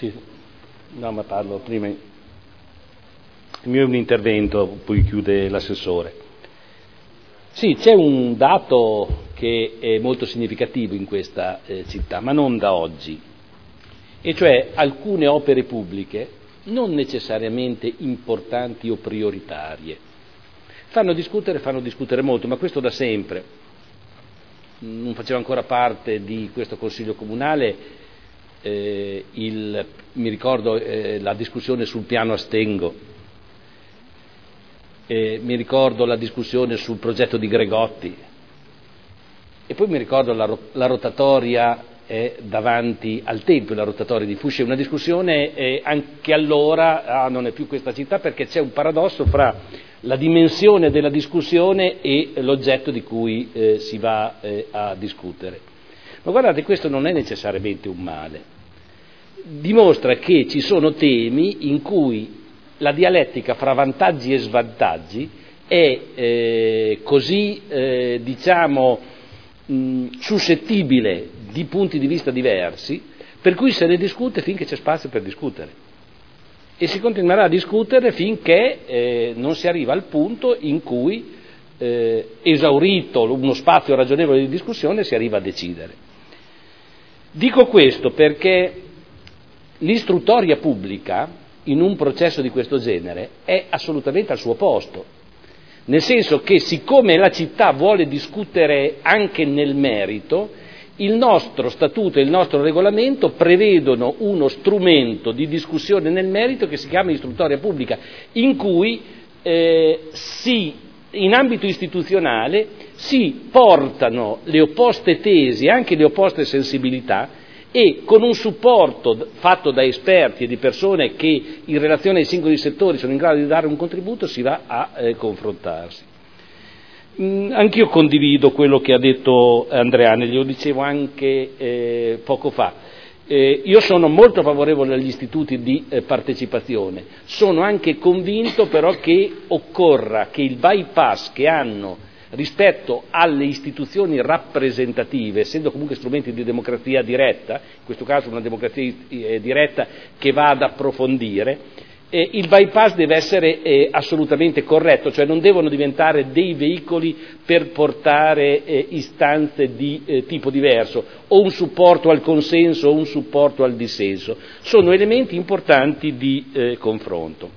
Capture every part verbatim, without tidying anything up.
Sì, no, ma parlo prima. Il mio è un intervento, poi chiude l'assessore. Sì, c'è un dato che è molto significativo in questa eh, città, ma non da oggi, e cioè alcune opere pubbliche, non necessariamente importanti o prioritarie, fanno discutere, fanno discutere molto, ma questo da sempre. Non facevo ancora parte di questo Consiglio Comunale, eh, il, mi ricordo eh, la discussione sul piano Astengo, Eh, mi ricordo la discussione sul progetto di Gregotti e poi mi ricordo la, la rotatoria eh, davanti al Tempio, la rotatoria di Fusce, una discussione eh, anche allora ah, non è più questa città, perché c'è un paradosso fra la dimensione della discussione e l'oggetto di cui eh, si va eh, a discutere. Ma guardate, questo non è necessariamente un male, dimostra che ci sono temi in cui la dialettica fra vantaggi e svantaggi è eh, così, eh, diciamo, mh, suscettibile di punti di vista diversi, per cui se ne discute finché c'è spazio per discutere. E si continuerà a discutere finché eh, non si arriva al punto in cui, eh, esaurito uno spazio ragionevole di discussione, si arriva a decidere. Dico questo perché l'istruttoria pubblica in un processo di questo genere è assolutamente al suo posto, nel senso che siccome la città vuole discutere anche nel merito, il nostro statuto e il nostro regolamento prevedono uno strumento di discussione nel merito che si chiama istruttoria pubblica, in cui eh, si, in ambito istituzionale si portano le opposte tesi, anche le opposte sensibilità, e con un supporto fatto da esperti e di persone che in relazione ai singoli settori sono in grado di dare un contributo si va a eh, confrontarsi. Mm, anch'io condivido quello che ha detto Andreani, glielo dicevo anche eh, poco fa. Eh, io sono molto favorevole agli istituti di eh, partecipazione, sono anche convinto però che occorra che il bypass che hanno rispetto alle istituzioni rappresentative, essendo comunque strumenti di democrazia diretta, in questo caso una democrazia eh, diretta che va ad approfondire, eh, il bypass deve essere eh, assolutamente corretto, cioè non devono diventare dei veicoli per portare eh, istanze di eh, tipo diverso, o un supporto al consenso o un supporto al dissenso, sono elementi importanti di eh, confronto.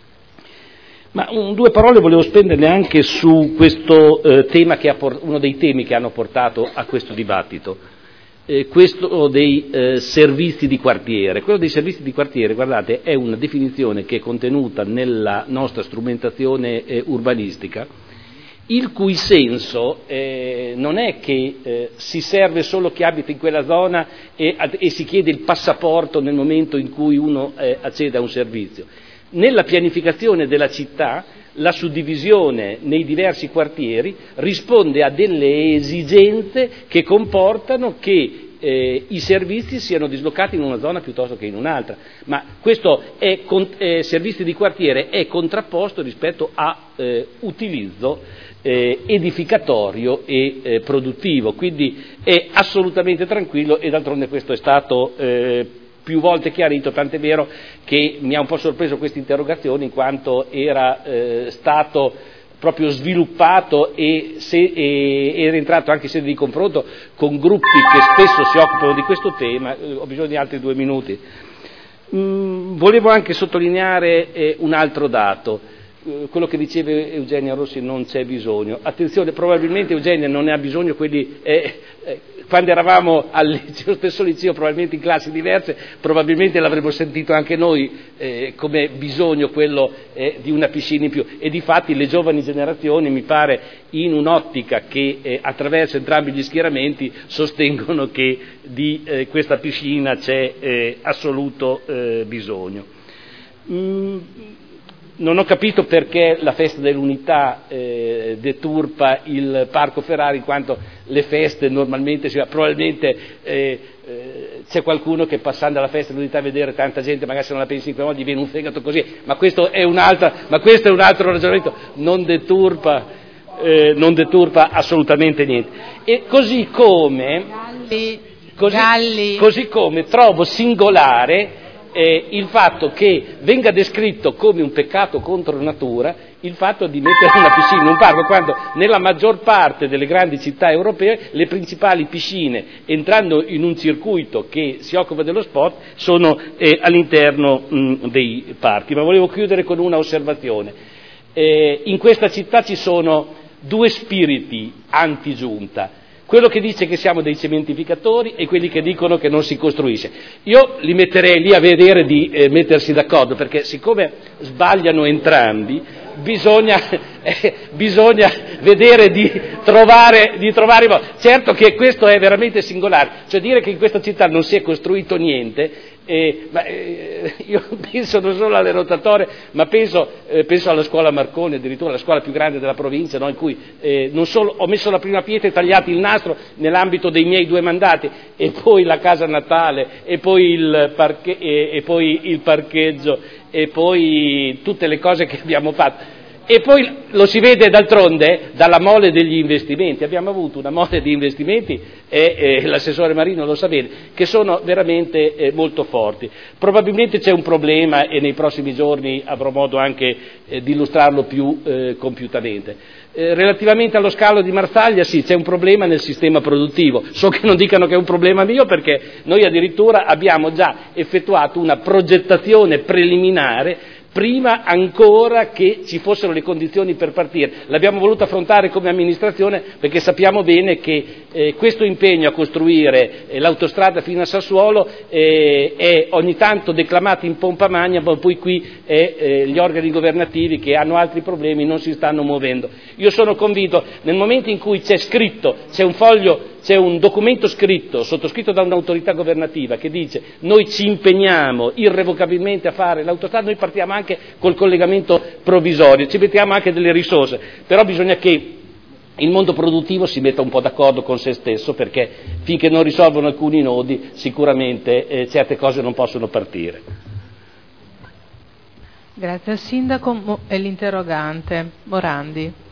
Ma un, due parole volevo spenderle anche su questo eh, tema che ha por- uno dei temi che hanno portato a questo dibattito, eh, questo dei eh, servizi di quartiere. Quello dei servizi di quartiere, guardate, è una definizione che è contenuta nella nostra strumentazione eh, urbanistica, il cui senso eh, non è che eh, si serve solo chi abita in quella zona e, e si chiede il passaporto nel momento in cui uno eh, accede a un servizio. Nella pianificazione della città la suddivisione nei diversi quartieri risponde a delle esigenze che comportano che eh, i servizi siano dislocati in una zona piuttosto che in un'altra, ma questo è, eh, servizi di quartiere è contrapposto rispetto a eh, utilizzo eh, edificatorio e eh, produttivo, quindi è assolutamente tranquillo, e d'altronde questo è stato eh, più volte chiarito, tant'è vero che mi ha un po' sorpreso questa interrogazione in quanto era eh, stato proprio sviluppato e, se, e era entrato anche in sede di confronto con gruppi che spesso si occupano di questo tema. Eh, ho bisogno di altri due minuti. Mm, volevo anche sottolineare eh, un altro dato, eh, quello che diceva Eugenia Rossi, non c'è bisogno. Attenzione, probabilmente Eugenia non ne ha bisogno, quelli... Eh, eh, quando eravamo al liceo, stesso liceo, probabilmente in classi diverse, probabilmente l'avremmo sentito anche noi eh, come bisogno quello eh, di una piscina in più, e difatti le giovani generazioni, mi pare, in un'ottica che eh, attraverso entrambi gli schieramenti sostengono che di eh, questa piscina c'è eh, assoluto eh, bisogno. Mm. Non ho capito perché la festa dell'unità eh, deturpa il Parco Ferrari, in quanto le feste normalmente, cioè, probabilmente eh, eh, c'è qualcuno che passando alla festa dell'unità a vedere tanta gente, magari se non la pensi in quel modo gli viene un fegato così, ma questo è un'altra, ma questo è un altro ragionamento, non deturpa, eh, non deturpa assolutamente niente. E così come, così, così come trovo singolare eh, il fatto che venga descritto come un peccato contro natura il fatto di mettere una piscina in un parco, quando nella maggior parte delle grandi città europee le principali piscine, entrando in un circuito che si occupa dello sport, sono eh, all'interno mh, dei parchi. Ma volevo chiudere con una osservazione. Eh, in questa città ci sono due spiriti anti-giunta, quello che dice che siamo dei cementificatori e quelli che dicono che non si costruisce. Io li metterei lì a vedere di eh, mettersi d'accordo, perché siccome sbagliano entrambi, bisogna, eh, bisogna vedere di trovare, di trovare modo. Certo che questo è veramente singolare, cioè dire che in questa città non si è costruito niente. Eh, ma, eh, io penso non solo alle rotatorie, ma penso, eh, penso alla scuola Marconi, addirittura la scuola più grande della provincia, no? In cui eh, non solo ho messo la prima pietra e tagliato il nastro nell'ambito dei miei due mandati, e poi la casa natale, e poi il, parche- e, e poi il parcheggio, e poi tutte le cose che abbiamo fatto. E poi lo si vede d'altronde dalla mole degli investimenti. Abbiamo avuto una mole di investimenti, e eh, l'assessore Marino lo sa bene, che sono veramente eh, molto forti. Probabilmente c'è un problema, e nei prossimi giorni avrò modo anche eh, di illustrarlo più eh, compiutamente. Eh, relativamente allo scalo di Marsaglia, sì, c'è un problema nel sistema produttivo. So che non dicano che è un problema mio, perché noi addirittura abbiamo già effettuato una progettazione preliminare prima ancora che ci fossero le condizioni per partire. L'abbiamo voluto affrontare come amministrazione perché sappiamo bene che eh, questo impegno a costruire eh, l'autostrada fino a Sassuolo eh, è ogni tanto declamato in pompa magna, ma poi qui eh, eh, gli organi governativi che hanno altri problemi non si stanno muovendo. Io sono convinto, nel momento in cui c'è scritto, c'è un foglio, c'è un documento scritto, sottoscritto da un'autorità governativa, che dice noi ci impegniamo irrevocabilmente a fare l'autostrada, noi partiamo anche col collegamento provvisorio, ci mettiamo anche delle risorse, però bisogna che il mondo produttivo si metta un po' d'accordo con se stesso, perché finché non risolvono alcuni nodi sicuramente eh, certe cose non possono partire. Grazie al Sindaco e l'interrogante Morandi.